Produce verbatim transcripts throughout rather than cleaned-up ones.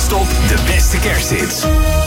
Non-stop de beste kersthits.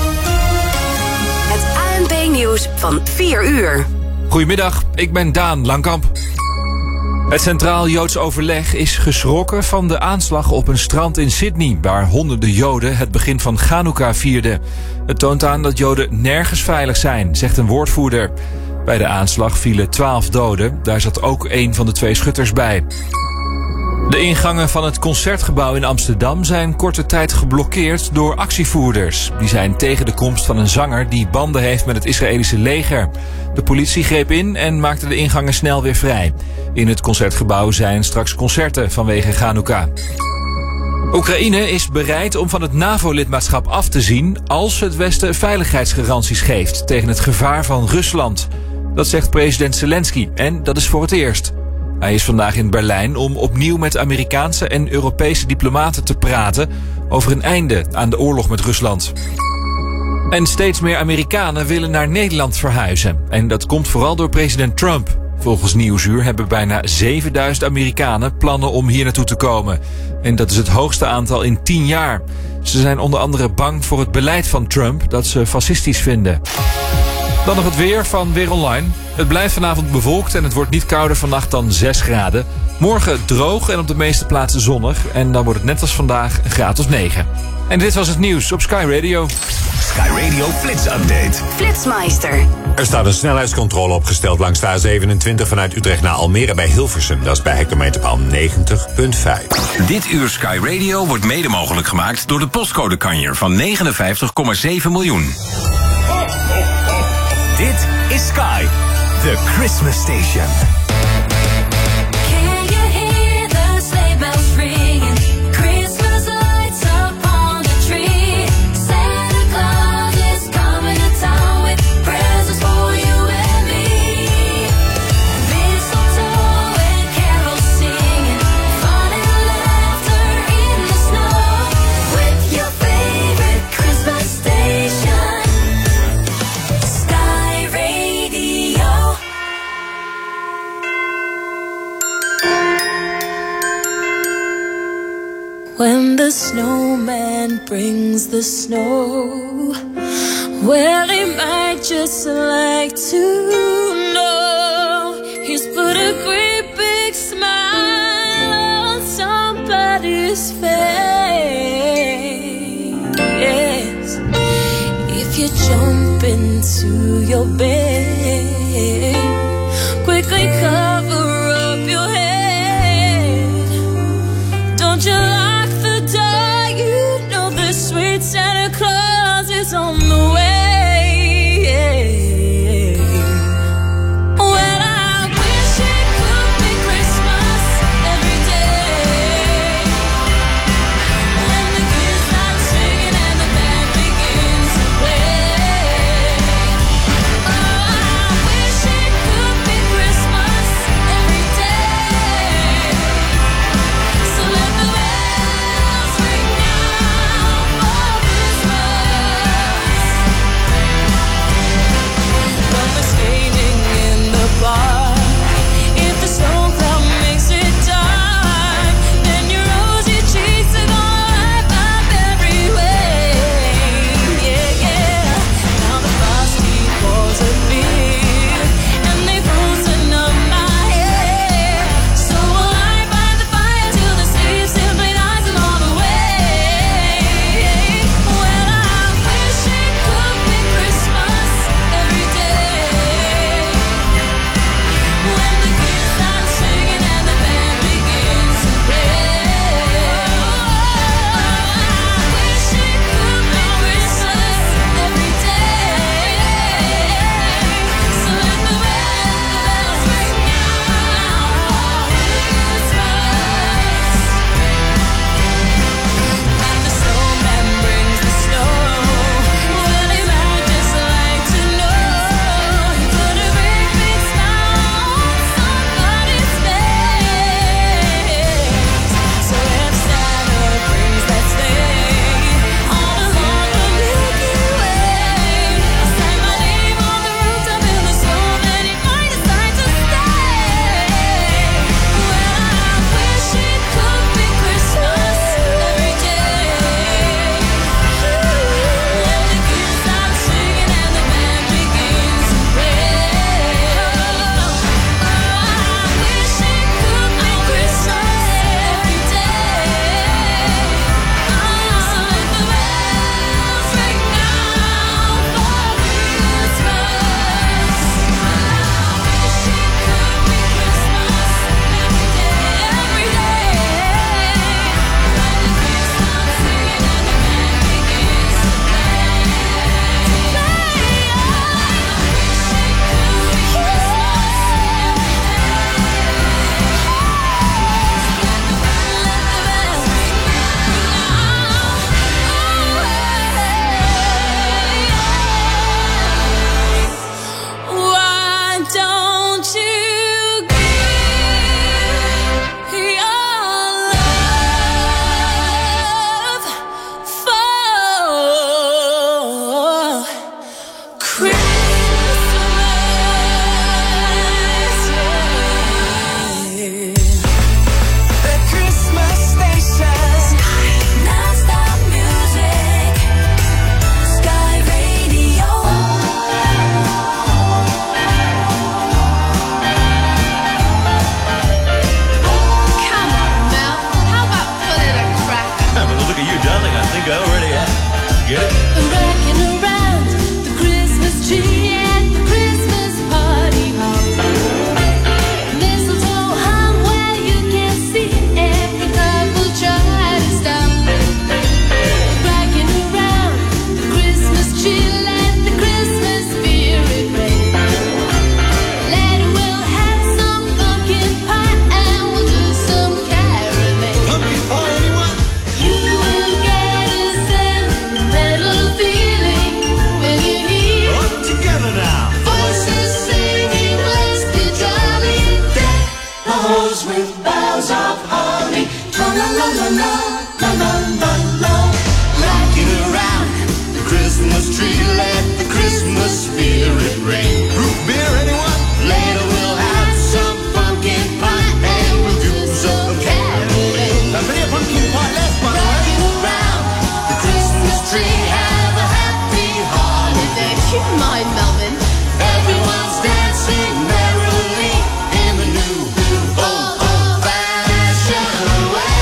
Het A N P-nieuws van vier uur. Goedemiddag, ik ben Daan Langkamp. Het Centraal Joods Overleg is geschrokken van de aanslag op een strand in Sydney, waar honderden Joden het begin van Chanukka vierden. Het toont aan dat Joden nergens veilig zijn, zegt een woordvoerder. Bij de aanslag vielen twaalf doden, daar zat ook één van de twee schutters bij. De ingangen van het Concertgebouw in Amsterdam zijn korte tijd geblokkeerd door actievoerders. Die zijn tegen de komst van een zanger die banden heeft met het Israëlische leger. De politie greep in en maakte de ingangen snel weer vrij. In het Concertgebouw zijn straks concerten vanwege Chanukka. Oekraïne is bereid om van het NAVO-lidmaatschap af te zien als het Westen veiligheidsgaranties geeft tegen het gevaar van Rusland. Dat zegt president Zelensky en dat is voor het eerst. Hij is vandaag in Berlijn om opnieuw met Amerikaanse en Europese diplomaten te praten over een einde aan de oorlog met Rusland. En steeds meer Amerikanen willen naar Nederland verhuizen. En dat komt vooral door president Trump. Volgens Nieuwsuur hebben bijna zevenduizend Amerikanen plannen om hier naartoe te komen. En dat is het hoogste aantal in tien jaar. Ze zijn onder andere bang voor het beleid van Trump dat ze fascistisch vinden. Dan nog het weer van Weer Online. Het blijft vanavond bewolkt en het wordt niet kouder vannacht dan zes graden. Morgen droog en op de meeste plaatsen zonnig. En dan wordt het net als vandaag een graad of negen. En dit was het nieuws op Sky Radio. Sky Radio Flits Update. Flitsmeister. Er staat een snelheidscontrole opgesteld langs de A zevenentwintig vanuit Utrecht naar Almere bij Hilversum. Dat is bij hectometerpaal negentig komma vijf. Dit uur Sky Radio wordt mede mogelijk gemaakt door de postcode kanjer van negenenvijftig komma zeven miljoen. Dit is Sky, the Christmas station. When the snowman brings the snow, well, he might just like to know he's put a great big smile on somebody's face. If you jump into your bed, quickly cover up your head. Don't you lock the door, you know the sweet Santa Claus is on the way. Well, I wish it could be Christmas every day, when the kids start singing and the band begins to play. Oh, la la la la la. Rocking around the Christmas tree, let the Christmas spirit ring. Root beer, anyone? Later we'll have some pumpkin pie and we'll do some caroling. Now play a pumpkin pie, let's rocking around the Christmas tree, have a happy holiday. Keep in mind, Melvin. Everyone's dancing merrily in the new old old-fashioned way.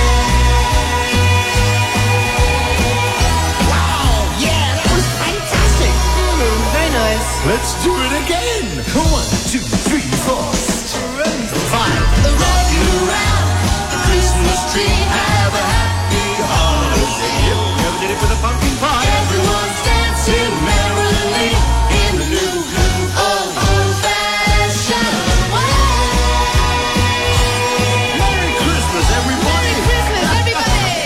Wow, yeah, that was fantastic. Mm, very nice. Let's do it again. One, two, three, four, five. Rocking around the Christmas tree, have a happy holiday. Yep, never did it with a pumpkin pie. Everyone's dancing merrily in the new old old-fashioned way. Merry Christmas, everybody. Christmas, everybody.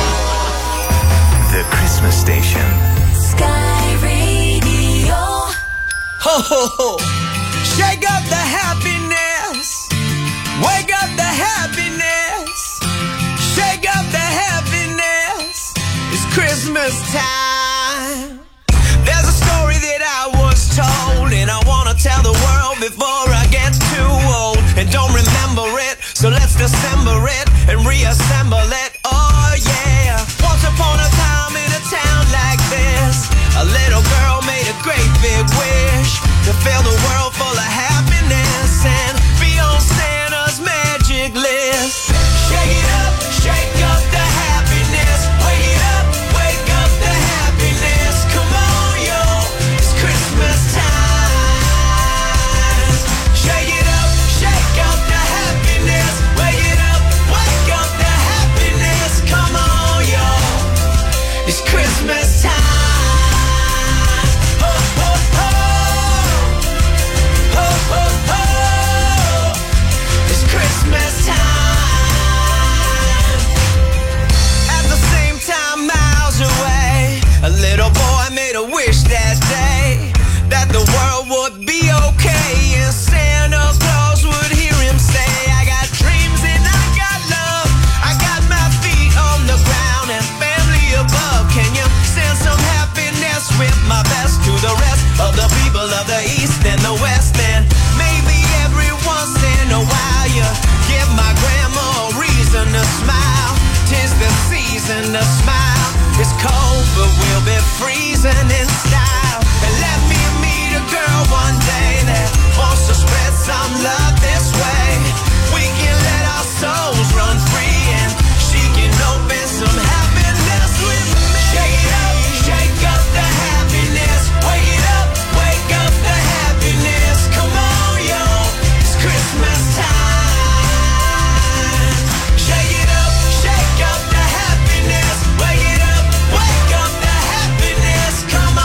The Christmas Station. Sky Radio. Ho, ho, ho. Shake up the happiness. Wake up the happiness. Shake up the happiness. It's Christmas time. There's a story that I was told, and I wanna tell the world before I get too old and don't remember it. So let's dissemble it and reassemble it. Oh yeah. Once upon a time in a town like this, a little girl made a great big wish to fill the world full of happiness and be on Santa's magic list. Shake it up, shake up the happiness. Wake it up, wake up the happiness. Come on, yo, it's Christmas time. Shake it up, shake up the happiness. Wake it up, wake up the happiness. Come on, yo, it's Christmas time. Ho, ho, ho. Ho, ho, ho. It's Christmas time. At the same time, miles away, a little boy made a wish that day that the world would be okay and Santa Claus would hear him say, I got dreams and I got love. I got my feet on the ground and family above. Can you send some happiness with my best to the rest of the people of the East and the West? And maybe every once in a while you give my grandma a reason to smile. 'Tis the season to smile. It's cold, but we'll be freezing in style. And let me meet a girl one day that wants to spread some love this way. We can let our souls run free and she can open some happiness with me. Shake it up, shake up the happiness. Wake it up, wake up the happiness. Come on, yo, it's Christmas time. Shake it up, shake up the happiness. Wake it up, wake up the happiness. Come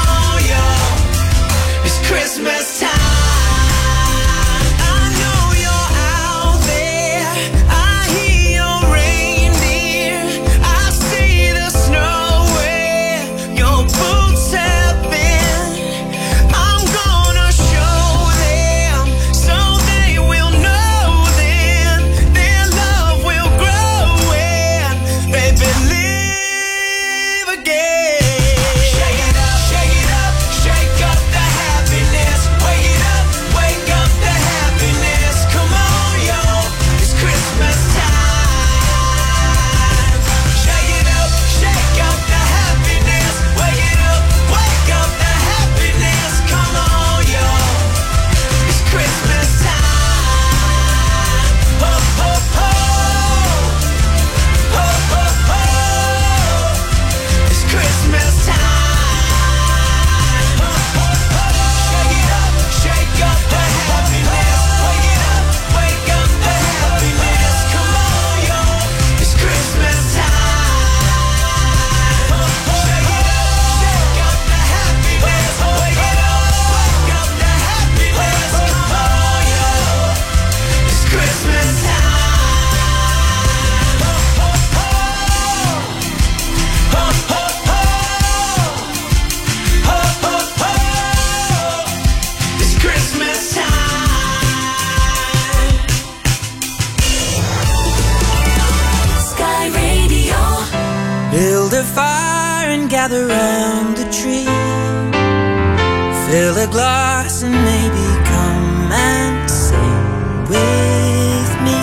gather round the tree, fill a glass and maybe come and sing with me.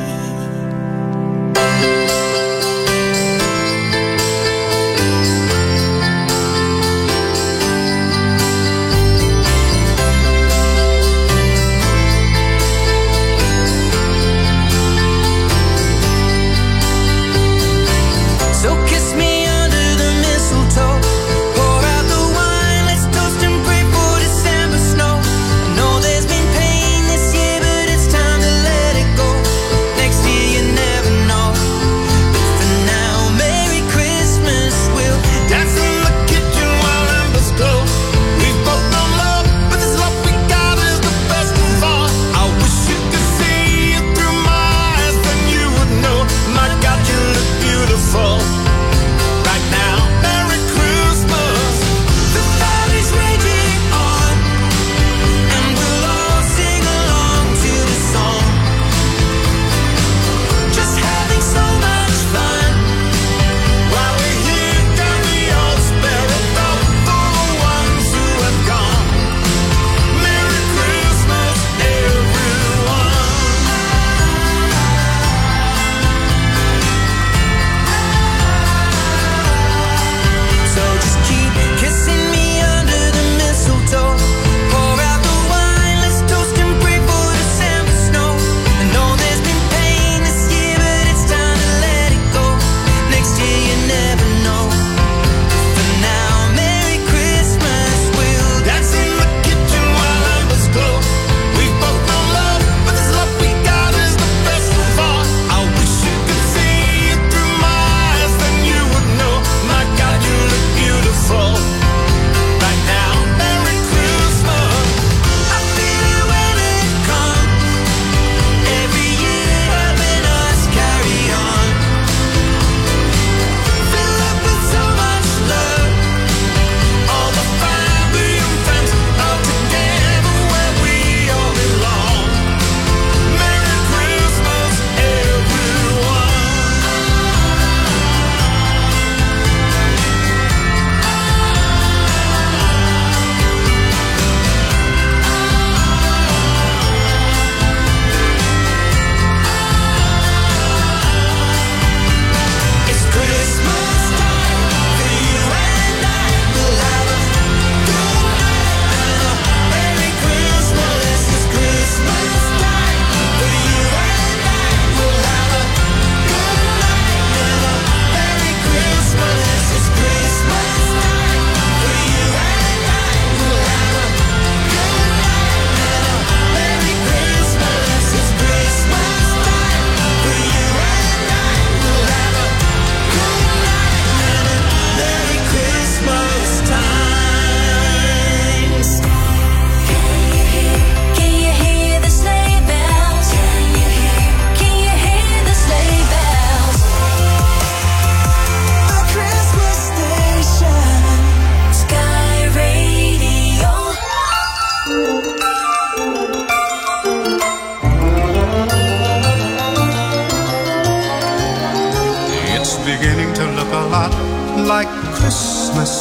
like Christmas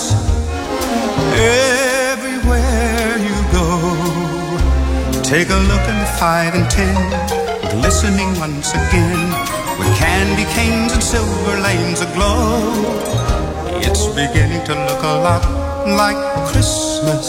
everywhere you go. Take a look at the five and ten, glistening once again, with candy canes and silver lanes aglow. It's beginning to look a lot like Christmas,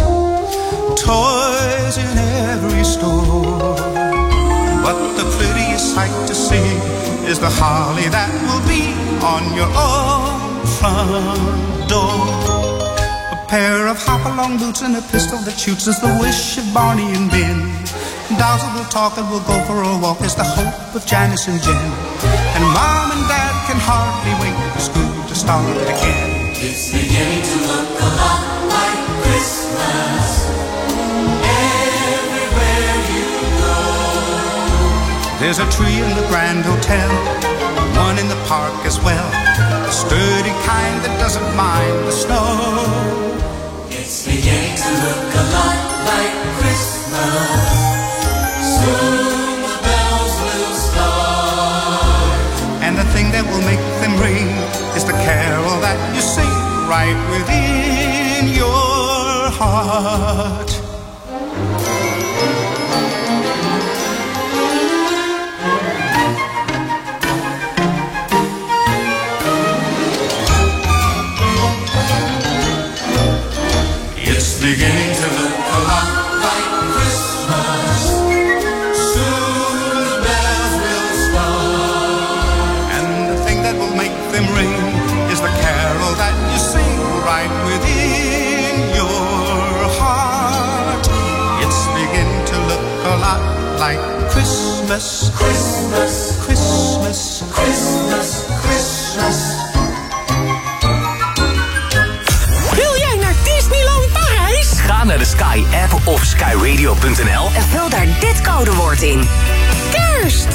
toys in every store. But the prettiest sight to see is the holly that will be on your own front door. A pair of hop-along boots and a pistol that shoots is the wish of Barney and Ben. Dolls that will talk and will go for a walk is the hope of Janice and Jen. And Mom and Dad can hardly wait for school to start again. It's beginning to look a lot like Christmas everywhere you go. There's a tree in the Grand Hotel, one in the park as well, a sturdy kind that doesn't mind the snow. It's beginning to look a lot like Christmas. Soon the bells will start, and the thing that will make them ring is the carol that you sing right within your heart. It's beginning to look a lot like Christmas. Soon the bells will start, and the thing that will make them ring is the carol that you sing right within your heart. It's beginning to look a lot like Christmas. Christmas, Christmas, Christmas, Christmas. Ga naar de Sky app of sky radio punt n l en vul daar dit codewoord in. Kerst!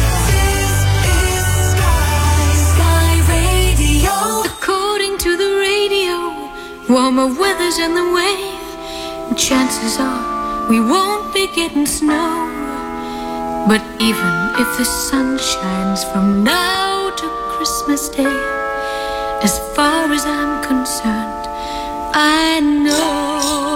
Sky Radio. According to the radio, warmer weather's on the way. Chances are we won't be getting snow. But even if the sun shines from now to Christmas Day, as far as I'm concerned, I know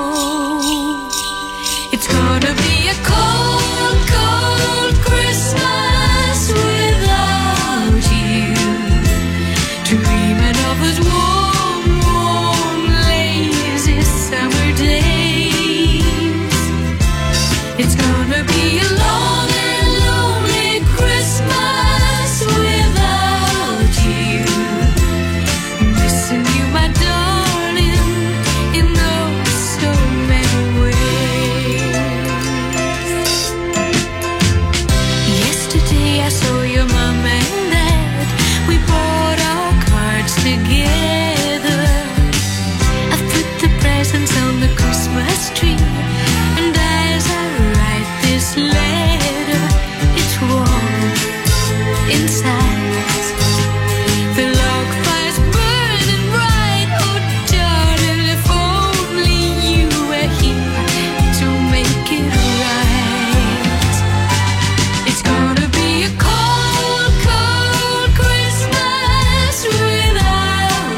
it's gonna be a cold, cold Christmas without you. Dreaming of those warm, warm, lazy summer days. It's gonna be a long and lonely Christmas without you. Missing you, my darling, in oh so many ways. Yesterday I saw your mom and dad. We bought our cards together. I put the presents on the Christmas tree, and as I write this letter, it's warm inside. The log fire's burning bright. Oh, darling, if only you were here to make it right. It's gonna be a cold, cold Christmas without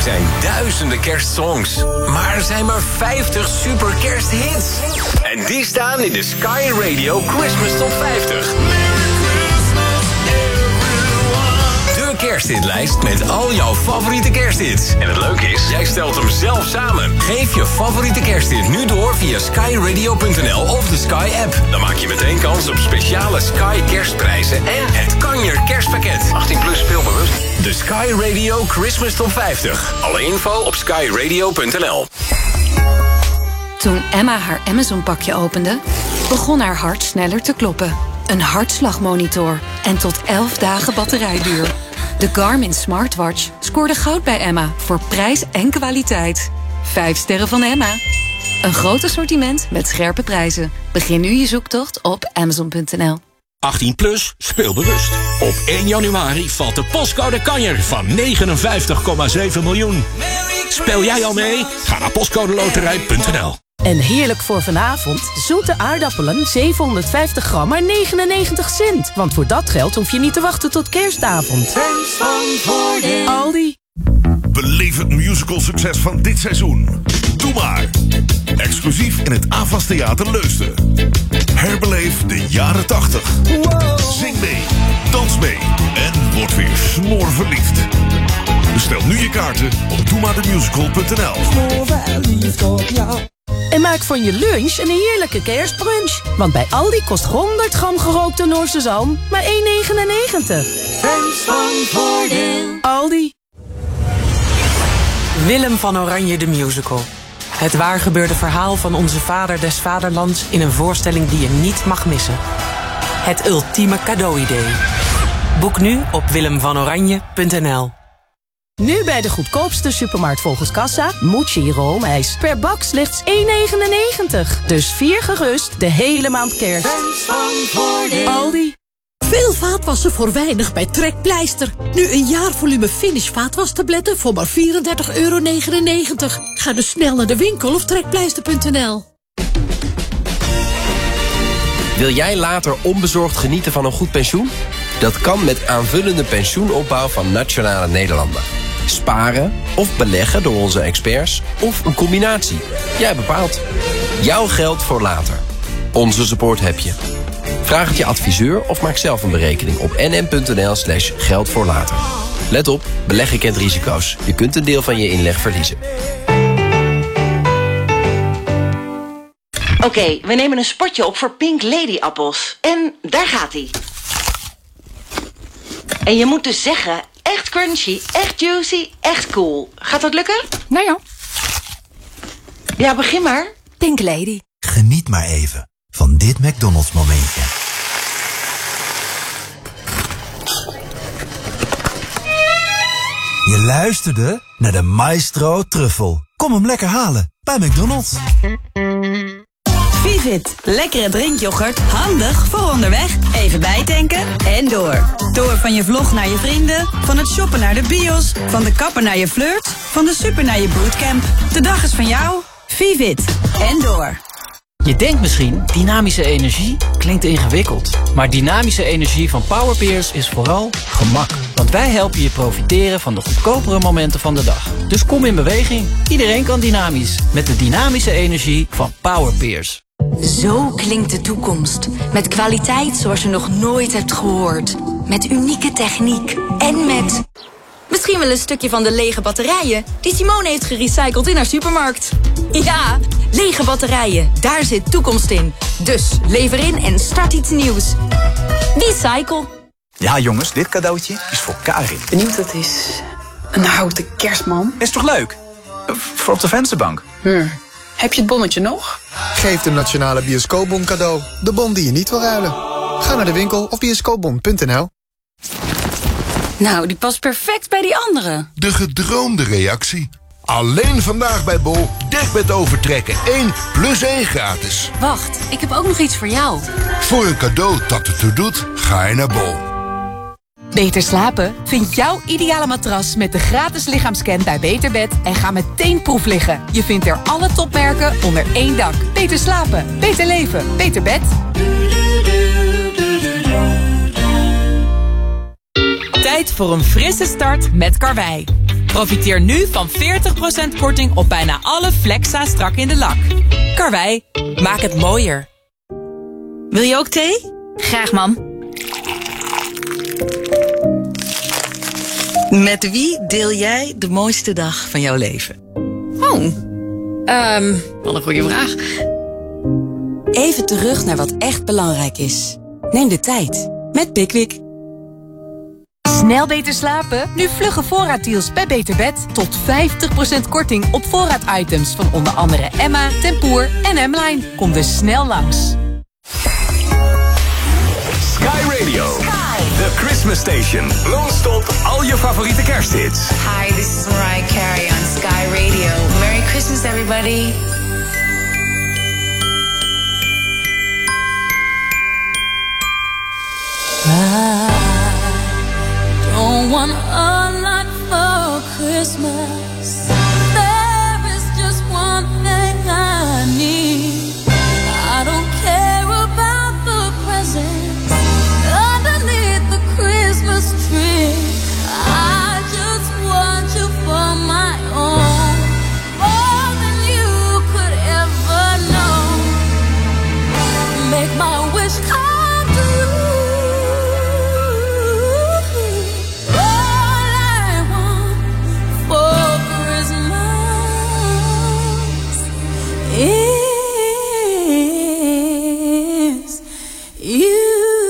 Er zijn duizenden kerstsongs, maar er zijn maar vijftig super kersthits. En die staan in de Sky Radio Christmas Top vijftig. De kersthitlijst met al jouw favoriete kersthits. En het leuke is, jij stelt hem zelf samen. Geef je favoriete kersthit nu door via sky radio punt n l of de Sky app. Dan maak je meteen kans op speciale Sky kerstprijzen en het Kanjer kerstpakket. achttien plus speelbewust. De Sky Radio Christmas Top vijftig. Alle info op sky radio punt n l. Toen Emma haar Amazon-pakje opende, begon haar hart sneller te kloppen. Een hartslagmonitor en tot elf dagen batterijduur. De Garmin Smartwatch scoorde goud bij Emma voor prijs en kwaliteit. Vijf sterren van Emma. Een groot assortiment met scherpe prijzen. Begin nu je zoektocht op amazon punt n l. achttien plus, speel bewust. Op één januari valt de postcode kanjer van negenenvijftig komma zeven miljoen. Speel jij al mee? Ga naar postcodeloterij punt n l. En heerlijk voor vanavond, zoete aardappelen, zevenhonderdvijftig gram, maar negenennegentig cent. Want voor dat geld hoef je niet te wachten tot kerstavond. Fans van Voordeel. Aldi. Beleef het musical-succes van dit seizoen. Doe maar. Exclusief in het AVAS Theater Leusden. Herbeleef de jaren tachtig. Zing mee, dans mee en word weer smoorverliefd. Bestel nu je kaarten op doe maar de musical punt n l. En maak van je lunch een heerlijke kerstbrunch. Want bij Aldi kost honderd gram gerookte Noorse zalm maar één negenennegentig. Fans van Voordeel. Aldi. Willem van Oranje de musical. Het waargebeurde verhaal van onze vader des vaderlands in een voorstelling die je niet mag missen. Het ultieme cadeauidee. Boek nu op willem van oranje punt n l. Nu bij de goedkoopste supermarkt volgens kassa, Mochi roomijs. Per bak slechts één negenennegentig. Dus vier gerust de hele maand kerst. Fans van Voordeel. Aldi. Veel vaatwassen voor weinig bij Trekpleister. Nu een jaarvolume Finish vaatwastabletten voor maar vierendertig euro negenennegentig. Ga dus snel naar de winkel of trekpleister punt n l. Wil jij later onbezorgd genieten van een goed pensioen? Dat kan met aanvullende pensioenopbouw van Nationale Nederlanden. Sparen of beleggen door onze experts of een combinatie. Jij bepaalt. Jouw geld voor later. Onze support heb je. Vraag het je adviseur of maak zelf een berekening op n m punt n l slash geld voor later. Let op, beleggen kent risico's. Je kunt een deel van je inleg verliezen. Oké, okay, we nemen een spotje op voor Pink Lady appels. En daar gaat hij. En je moet dus zeggen, echt crunchy, echt juicy, echt cool. Gaat dat lukken? Nou ja. Ja, begin maar. Pink Lady. Geniet maar even van dit McDonald's momentje. Je luisterde naar de Maestro Truffel. Kom hem lekker halen bij McDonald's. Vivit, lekkere drinkyoghurt, handig voor onderweg, even bijtanken en door. Door van je vlog naar je vrienden, van het shoppen naar de bios, van de kapper naar je flirt, van de super naar je bootcamp. De dag is van jou, Vivit en door. Je denkt misschien, dynamische energie klinkt ingewikkeld. Maar dynamische energie van Powerpeers is vooral gemak. Want wij helpen je profiteren van de goedkopere momenten van de dag. Dus kom in beweging. Iedereen kan dynamisch. Met de dynamische energie van Powerpeers. Zo klinkt de toekomst. Met kwaliteit zoals je nog nooit hebt gehoord. Met unieke techniek. En met... misschien wel een stukje van de lege batterijen die Simone heeft gerecycled in haar supermarkt. Ja, lege batterijen, daar zit toekomst in. Dus lever in en start iets nieuws. Recycle. Ja jongens, dit cadeautje is voor Karin. Benieuwd dat is een houten kerstman. Is toch leuk? Voor op de vensterbank. Hm. Heb je het bonnetje nog? Geef de Nationale Bioscoopbon cadeau. De bon die je niet wil ruilen. Ga naar de winkel of bioscoopbon punt n l. Nou, die past perfect bij die andere. De gedroomde reactie. Alleen vandaag bij Bol. Dekbed overtrekken. één plus één gratis. Wacht, ik heb ook nog iets voor jou. Voor een cadeau dat ertoe doet, ga je naar Bol. Beter slapen? Vind jouw ideale matras met de gratis lichaamscan bij Beterbed en ga meteen proef liggen. Je vindt er alle topmerken onder één dak. Beter slapen, beter leven, beter bed. Tijd voor een frisse start met Karwei. Profiteer nu van veertig procent korting op bijna alle Flexa strak in de lak. Karwei, maak het mooier. Wil je ook thee? Graag, mam. Met wie deel jij de mooiste dag van jouw leven? Oh, um, wat een goede vraag. Even terug naar wat echt belangrijk is. Neem de tijd met Pickwick. Snel beter slapen? Nu vlugge voorraaddeals bij Beter Bed. Tot vijftig procent korting op voorraaditems van onder andere Emma, Tempoor en M-Line. Kom dus snel langs. Sky Radio, the Christmas station. Non-stop al je favoriete kersthits. Hi, this is Mariah Carey on Sky Radio. Merry Christmas, everybody. I don't want a lot for Christmas. There is just one thing I need. I don't care about the presents underneath the Christmas tree. I just want you for my own, more than you could ever know. Make my wish come true. Is you.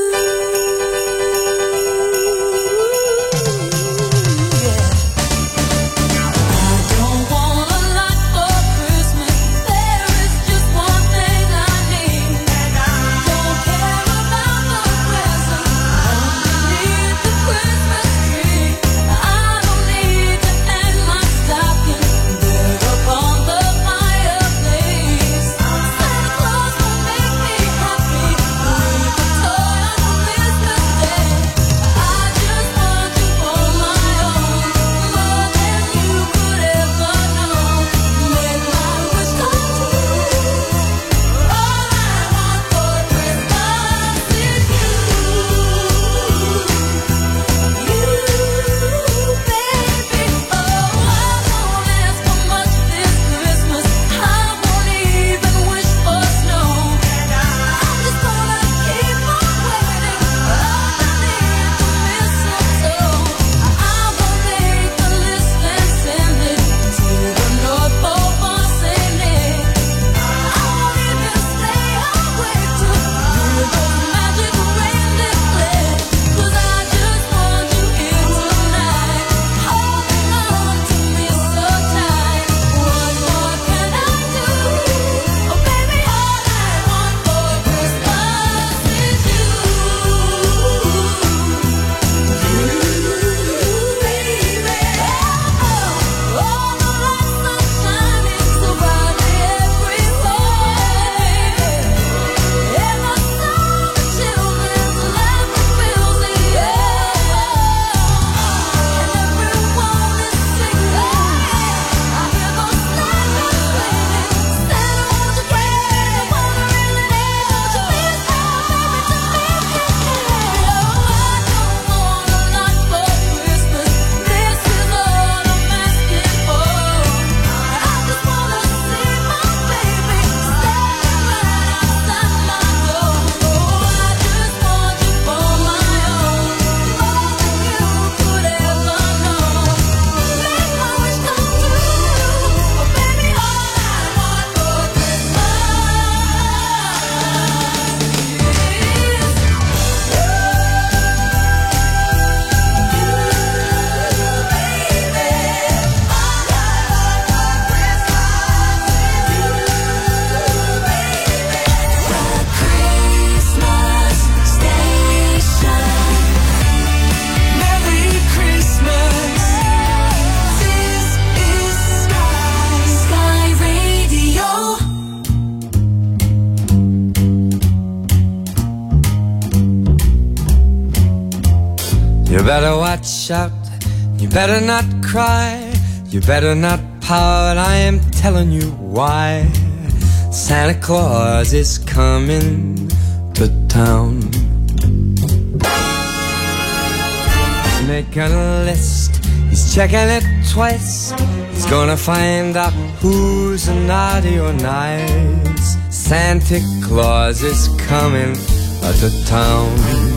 You better watch out, you better not cry, you better not pout, I am telling you why. Santa Claus is coming to town. He's making a list, He's checking it twice. He's gonna find out who's naughty or nice. Santa Claus is coming to town.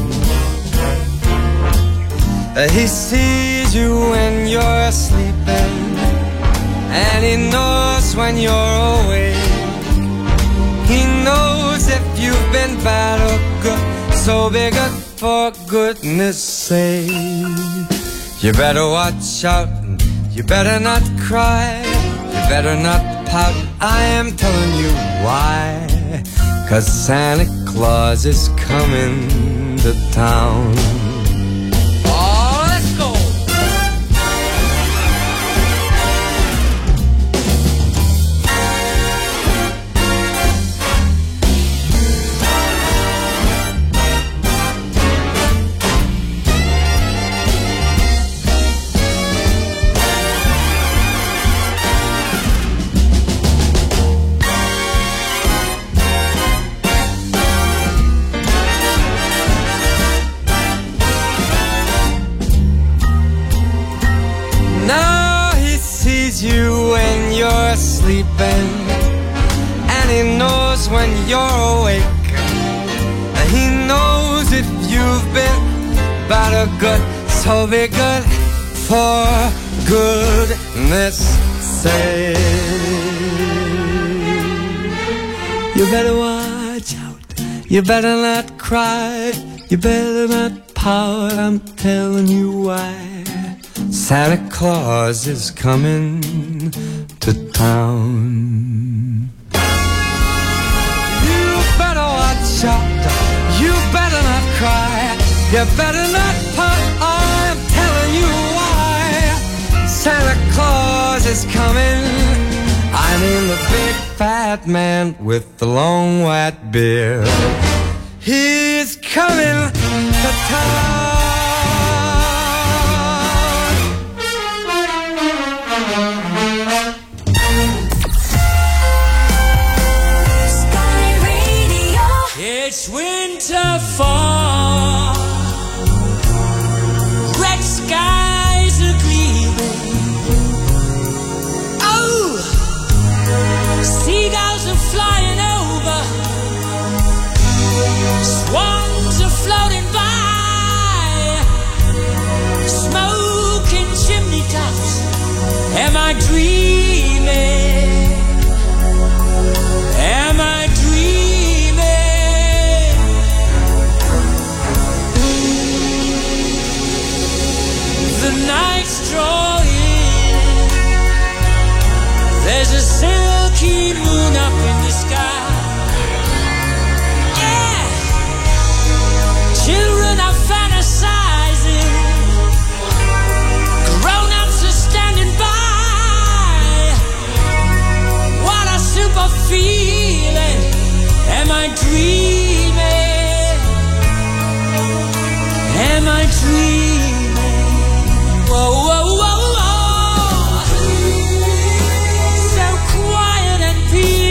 He sees you when you're sleeping, and he knows when you're awake. He knows if you've been bad or good, so be good for goodness sake. You better watch out, you better not cry, you better not pout, I am telling you why. 'Cause Santa Claus is coming to town. Oh, let's go! You when you're sleeping, and he knows when you're awake. He knows if you've been bad or good, so be good for goodness sake. You better watch out, you better not cry, you better not pout, I'm telling you why. Santa Claus is coming to town. You better watch out, you better not cry, you better not pout, I'm telling you why. Santa Claus is coming, I mean the big fat man with the long white beard. He's coming to town. It's winter fall, red skies are gleaming. Oh, seagulls are flying over, swans are floating by, smoking chimney tops. Am I dreaming? Am I the night's drawing, there's a silky moon up in the sky. Yeah, children are fantasizing, grown-ups are standing by. What a super feeling. Am I dreaming? Am I dreaming? Whoa, whoa, whoa, whoa. So quiet and peaceful.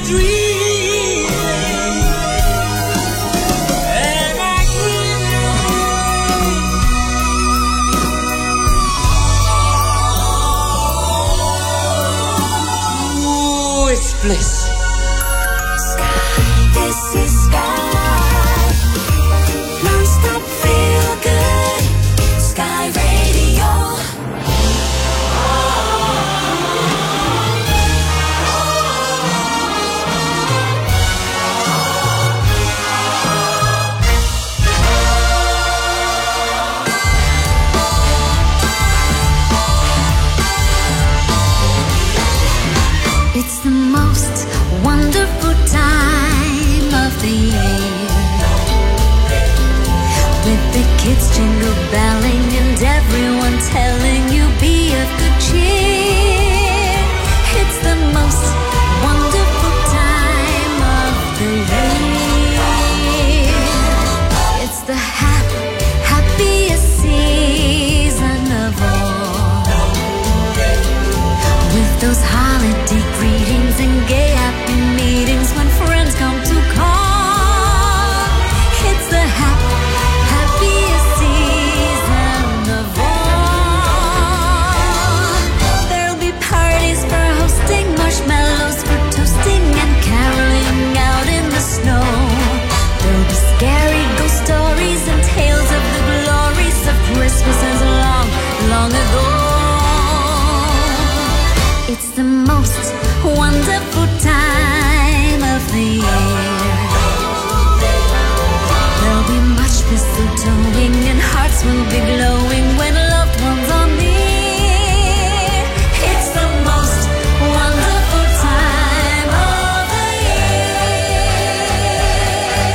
dreaming? Am I dreaming? Ooh, it's bliss. This is Sky. Non-stop feel good. Sky Radio. It's the most wonderful time of the year, with the kids jingle belling and everyone telling you be of good cheer. It's the most wonderful time of the year. It's the hap- happiest season of all, with those holiday greetings and gay happy meetings when friends come to call. It's the hap- happiest season of all. There'll be parties for hosting, marshmallows for toasting, and caroling out in the snow. There'll be scary ghost stories and tales of the glories of Christmases long, long ago. It's the most wonderful time of the year. There'll be much mistletoeing and hearts will be glowing when loved ones are near. It's the most wonderful time of the year.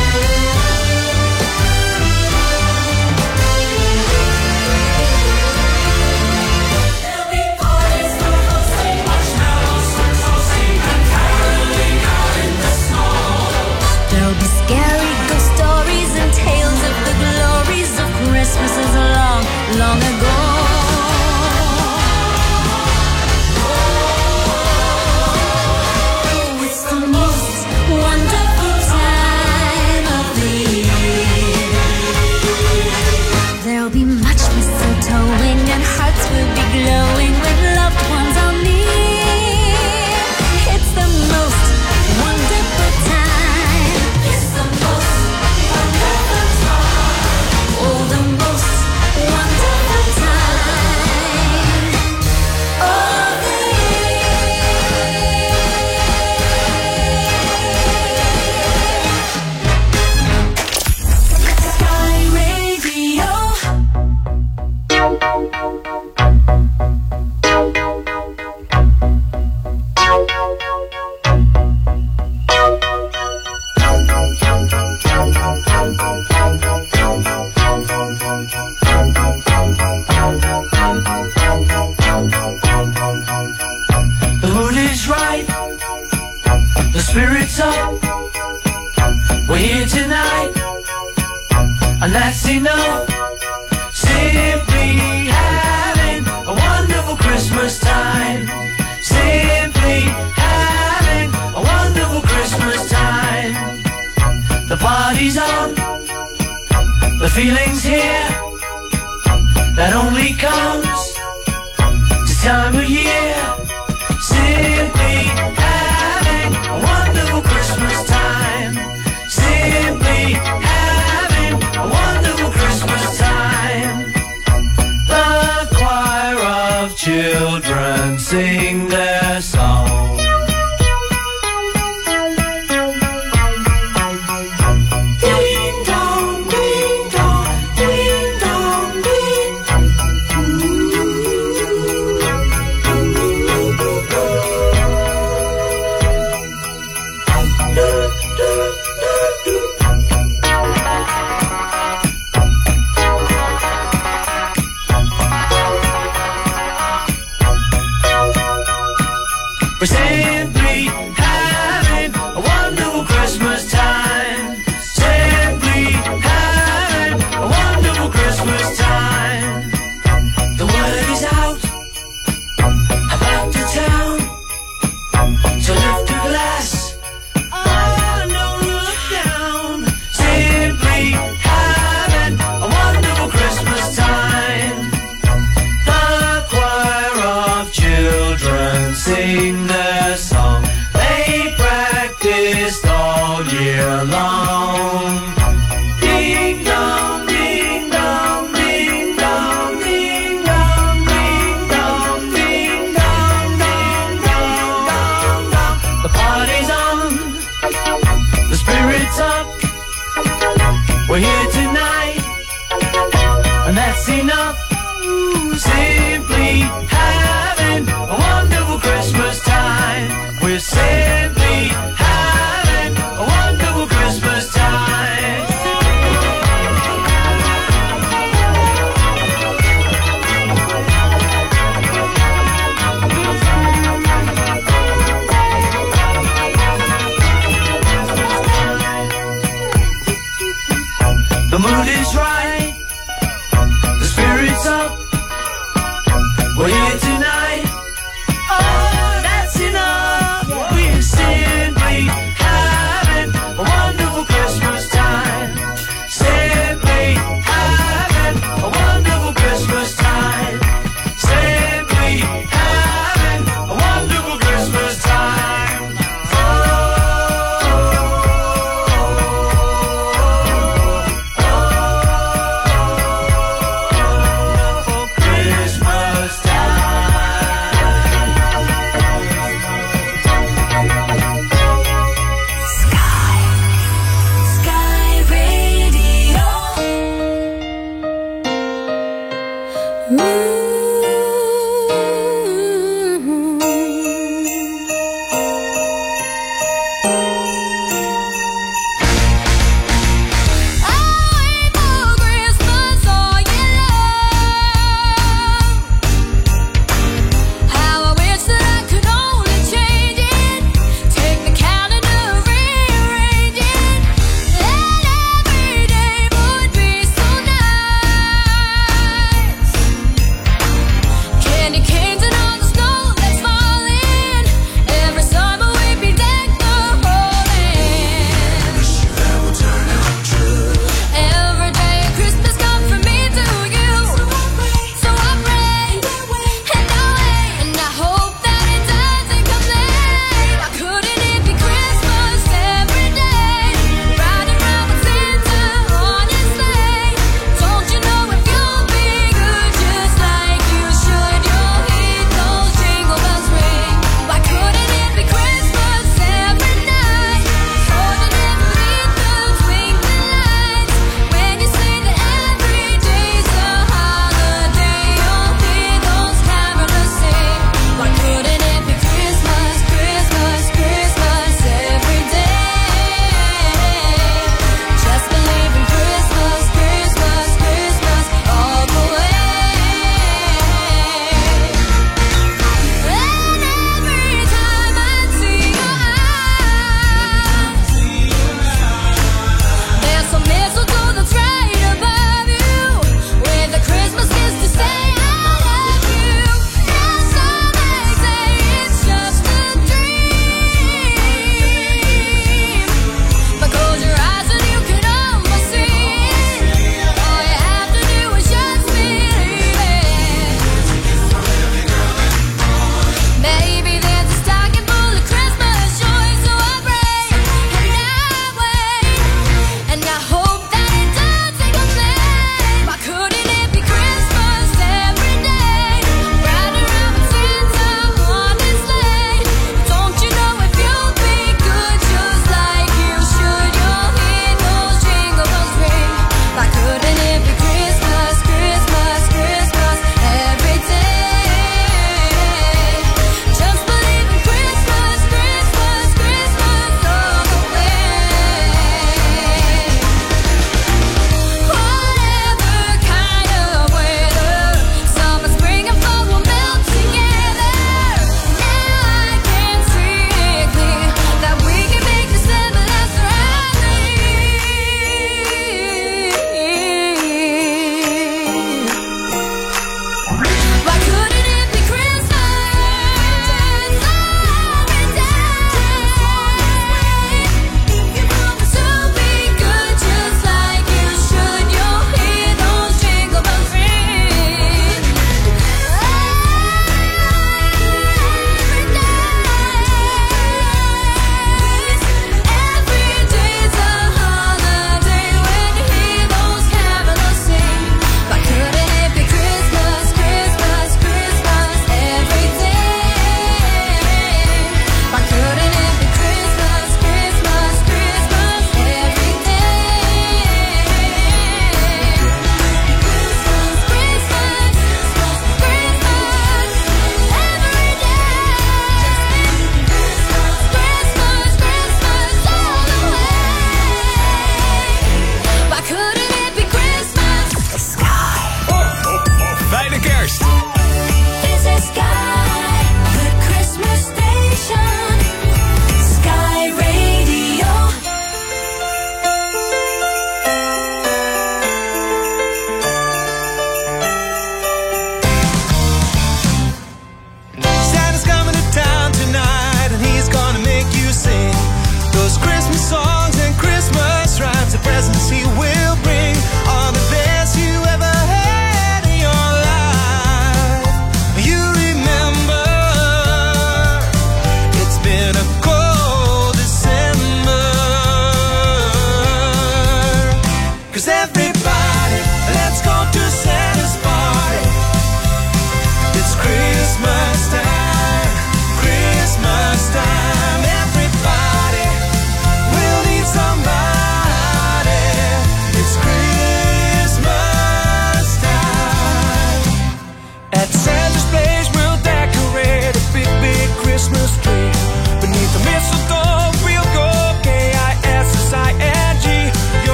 There'll be parties for hosting, marshmallows for toasting, and caroling out in the snow. There'll be scary ghost stories and tales of the glories of Christmases long, long ago. Oh, it's the most wonderful time of the year. There'll be much mistletoeing and hearts will be glowing when loved ones are near. It's the most wonderful time. It's the most wonderful time. Oh, the most wonderful time of the year. Sky Radio. The mood is right, the spirit's up. We're here tonight, and that's enough. Simply having a wonderful Christmas time. Simply having a wonderful Christmas time. The party's on, the feeling's here. That only comes this time of year. Simply having a wonderful Christmas time. Simply having a wonderful Christmas time. The choir of children sing their song. Ding dong, ding dong, ding dong, ding. We're simply having a wonderful Christmas time. Simply having a wonderful Christmas time. The word is out about the town, so lift a glass sing the song they practiced all year long. Ding dong, ding dong, ding dong, ding dong, ding dong, ding dong, ding dong, dong, dong. The party's on, the spirit's up. We're here tonight, and that's enough. Simply having a wonderful Christmas time. We're simply having a wonderful Christmas time. The mood is right, the spirit's up. We're here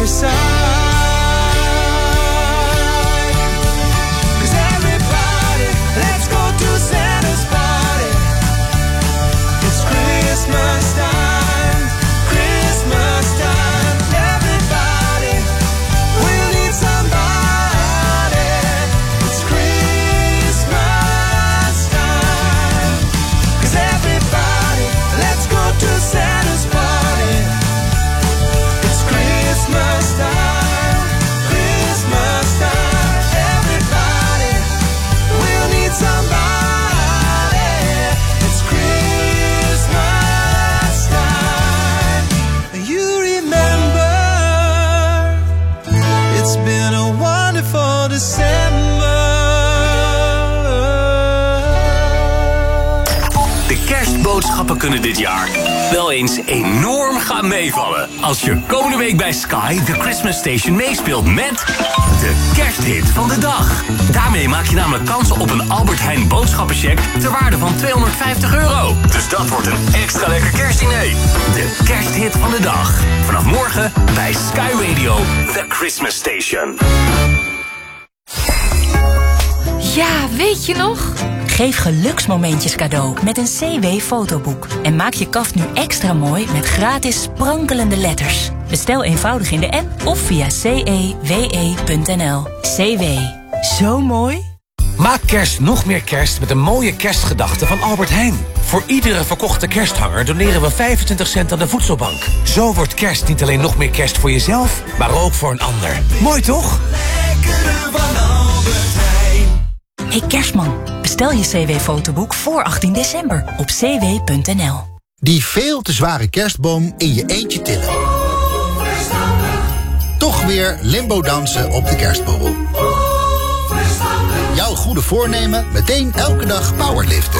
your side. 'Cause everybody, let's go to Santa's party. It's Christmas time, Christmas time. Everybody, we need somebody. It's Christmas time. 'Cause everybody, let's go to Santa's party. It's Christmas time, Christmas time. Everybody, we'll need somebody. It's Christmas time. You remember, it's been a wonderful December. De kerstboodschappen kunnen dit jaar wel eens enorm gaan meevallen. Als je komende week bij Sky The Christmas Station meespeelt met de kersthit van de dag. Daarmee maak je namelijk kans op een Albert Heijn boodschappencheck ter waarde van tweehonderdvijftig euro. Dus dat wordt een extra lekker kerstdiner. De kersthit van de dag. Vanaf morgen bij Sky Radio The Christmas Station. Ja, weet je nog? Geef geluksmomentjes cadeau met een C W-fotoboek. En maak je kaft nu extra mooi met gratis sprankelende letters. Bestel eenvoudig in de app of via c e w e punt n l. C W. Zo mooi. Maak kerst nog meer kerst met een mooie kerstgedachte van Albert Heijn. Voor iedere verkochte kersthanger doneren we vijfentwintig cent aan de voedselbank. Zo wordt kerst niet alleen nog meer kerst voor jezelf, maar ook voor een ander. Mooi toch? Hey kerstman, bestel je C W-fotoboek voor achttien december op c w punt n l. Die veel te zware kerstboom in je eentje tillen. Toch weer limbo dansen op de kerstborrel. Jouw goede voornemen meteen elke dag powerliften.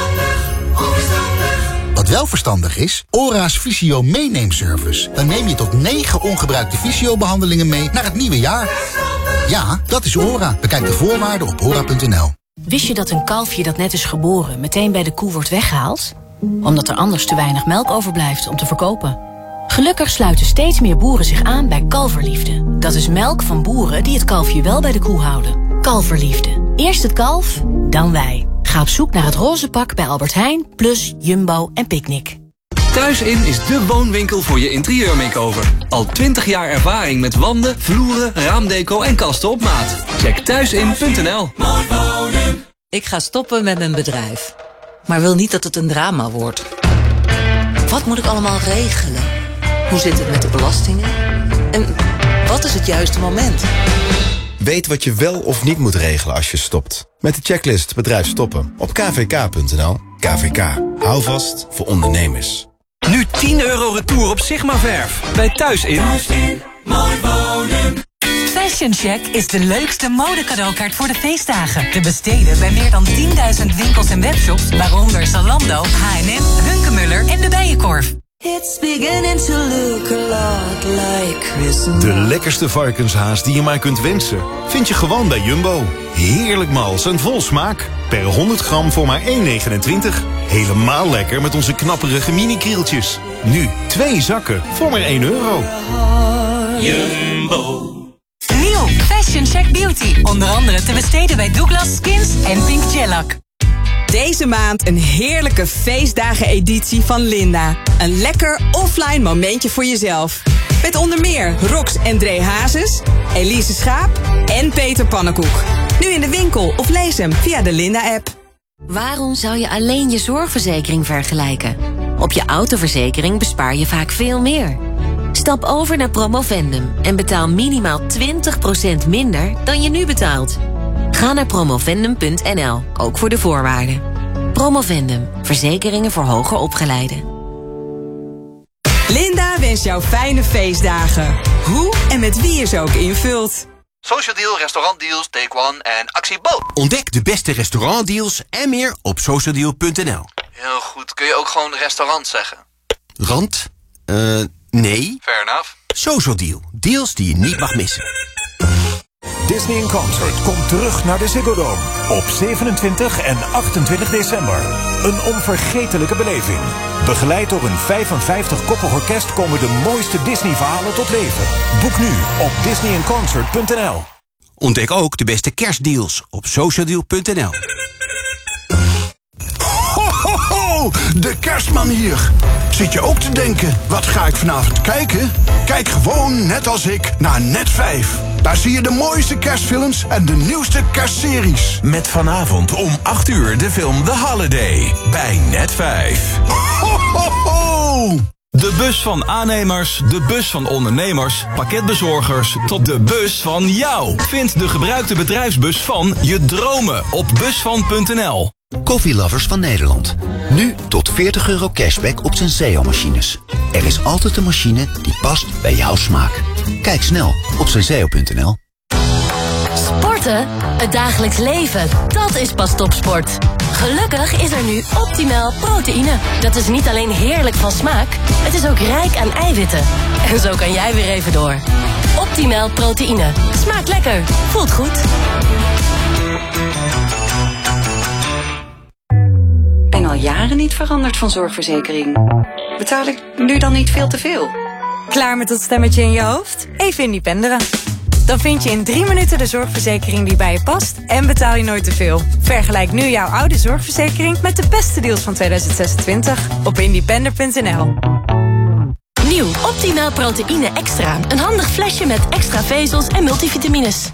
Wat wel verstandig is, Ora's Visio meeneemservice. Dan neem je tot negen ongebruikte visio-behandelingen mee naar het nieuwe jaar. Ja, dat is Ora. Bekijk de voorwaarden op ora punt n l. Wist je dat een kalfje dat net is geboren meteen bij de koe wordt weggehaald? Omdat er anders te weinig melk overblijft om te verkopen. Gelukkig sluiten steeds meer boeren zich aan bij Kalverliefde. Dat is melk van boeren die het kalfje wel bij de koe houden. Kalverliefde. Eerst het kalf, dan wij. Ga op zoek naar het roze pak bij Albert Heijn, Plus, Jumbo en Picnic. Thuisin is de woonwinkel voor je interieur-makeover. Al twintig jaar ervaring met wanden, vloeren, raamdeco en kasten op maat. Check thuisin punt n l. Ik ga stoppen met mijn bedrijf, maar wil niet dat het een drama wordt. Wat moet ik allemaal regelen? Hoe zit het met de belastingen? En wat is het juiste moment? Weet wat je wel of niet moet regelen als je stopt. Met de checklist Bedrijf Stoppen op k v k punt n l. K V K. Hou vast voor ondernemers. Nu tien euro retour op Sigma verf. Bij Thuisin. Mooi wonen. Fashion Check is de leukste modecadeaukaart voor de feestdagen. Te besteden bij meer dan tienduizend winkels en webshops, waaronder Zalando, H en M, Hunkemuller en de Bijenkorf. It's beginning to look a lot like Christmas. De lekkerste varkenshaas die je maar kunt wensen, vind je gewoon bij Jumbo. Heerlijk mals en vol smaak. Per honderd gram voor maar één negenentwintig. Helemaal lekker met onze knapperige mini-krieltjes. Nu twee zakken voor maar één euro. Jumbo. Nieuw Fashion Check Beauty. Onder andere te besteden bij Douglas, Skins en Pink Shellac. Deze maand een heerlijke feestdagen-editie van Linda. Een lekker offline momentje voor jezelf. Met onder meer Rox en Dree Hazes, Elise Schaap en Peter Pannenkoek. Nu in de winkel of lees hem via de Linda-app. Waarom zou je alleen je zorgverzekering vergelijken? Op je autoverzekering bespaar je vaak veel meer. Stap over naar Promovendum en betaal minimaal twintig procent minder dan je nu betaalt. Ga naar promovendum punt n l, ook voor de voorwaarden. Promovendum, verzekeringen voor hoger opgeleiden. Linda wenst jou fijne feestdagen. Hoe en met wie je ze ook invult. Social Deal, restaurantdeals, Take One en Actie Bo. Ontdek de beste restaurantdeals en meer op socialdeal punt n l. Heel goed, kun je ook gewoon restaurant zeggen? Rand? Eh, uh, nee. Fair enough. Social Deal, deals die je niet mag missen. Disney in Concert komt terug naar de Ziggo Dome op zevenentwintig en achtentwintig december. Een onvergetelijke beleving. Begeleid door een vijfenvijftig-koppig orkest komen de mooiste Disney-verhalen tot leven. Boek nu op disney in concert punt n l. Ontdek ook de beste kerstdeals op socialdeal punt n l. Ho, ho, ho, de kerstman hier. Zit je ook te denken, wat ga ik vanavond kijken? Kijk gewoon, net als ik, naar Net vijf. Daar zie je de mooiste kerstfilms en de nieuwste kerstseries. Met vanavond om acht uur de film The Holiday bij Net vijf. Ho, ho, ho. De bus van aannemers, de bus van ondernemers, pakketbezorgers tot de bus van jou. Vind de gebruikte bedrijfsbus van je dromen op busvan punt n l. Coffeelovers van Nederland. Nu tot veertig euro cashback op Senseo-machines. Er is altijd een machine die past bij jouw smaak. Kijk snel op senseo punt n l. Sporten? Het dagelijks leven. Dat is pas topsport. Gelukkig is er nu Optimal proteïne. Dat is niet alleen heerlijk van smaak, het is ook rijk aan eiwitten. En zo kan jij weer even door. Optimal proteïne. Smaakt lekker. Voelt goed. Ik ben al jaren niet veranderd van zorgverzekering. Betaal ik nu dan niet veel te veel? Klaar met dat stemmetje in je hoofd? Even independeren. Dan vind je in drie minuten de zorgverzekering die bij je past en betaal je nooit te veel. Vergelijk nu jouw oude zorgverzekering met de beste deals van tweeduizend zesentwintig op independer punt n l. Nieuw Optimal proteïne extra. Een handig flesje met extra vezels en multivitamines.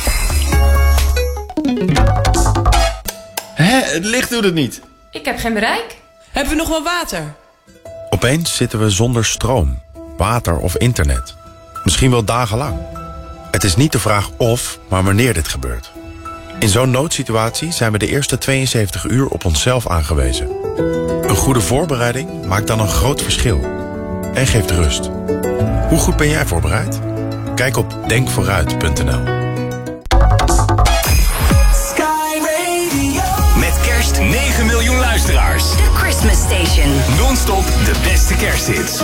Hé, het licht doet het niet. Ik heb geen bereik. Hebben we nog wel water? Opeens zitten we zonder stroom, water of internet. Misschien wel dagenlang. Het is niet de vraag of, maar wanneer dit gebeurt. In zo'n noodsituatie zijn we de eerste tweeënzeventig uur op onszelf aangewezen. Een goede voorbereiding maakt dan een groot verschil. En geeft rust. Hoe goed ben jij voorbereid? Kijk op denk vooruit punt n l. Met kerst negen miljoen luisteraars. The Christmas Station. Non-stop de beste kersthits.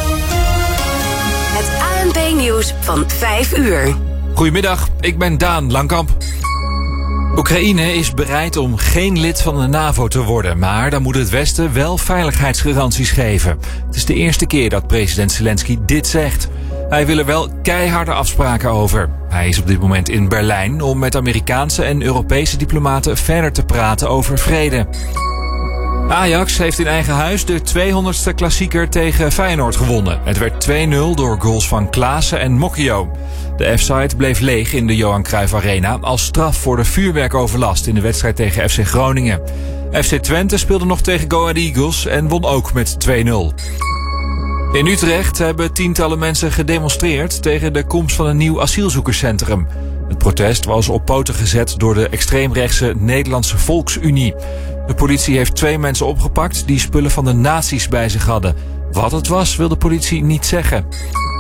Het A N P nieuws van vijf uur. Goedemiddag, ik ben Daan Langkamp. Oekraïne is bereid om geen lid van de NAVO te worden, maar dan moet het Westen wel veiligheidsgaranties geven. Het is de eerste keer dat president Zelensky dit zegt. Hij wil er wel keiharde afspraken over. Hij is op dit moment in Berlijn om met Amerikaanse en Europese diplomaten verder te praten over vrede. Ajax heeft in eigen huis de tweehonderdste klassieker tegen Feyenoord gewonnen. Het werd twee nul door goals van Klaassen en Mokio. De F-site bleef leeg in de Johan Cruijff Arena als straf voor de vuurwerkoverlast in de wedstrijd tegen F C Groningen. F C Twente speelde nog tegen Go Ahead Eagles en won ook met twee nul. In Utrecht hebben tientallen mensen gedemonstreerd tegen de komst van een nieuw asielzoekerscentrum. Het protest was op poten gezet door de extreemrechtse Nederlandse Volksunie. De politie heeft twee mensen opgepakt die spullen van de nazi's bij zich hadden. Wat het was, wil de politie niet zeggen.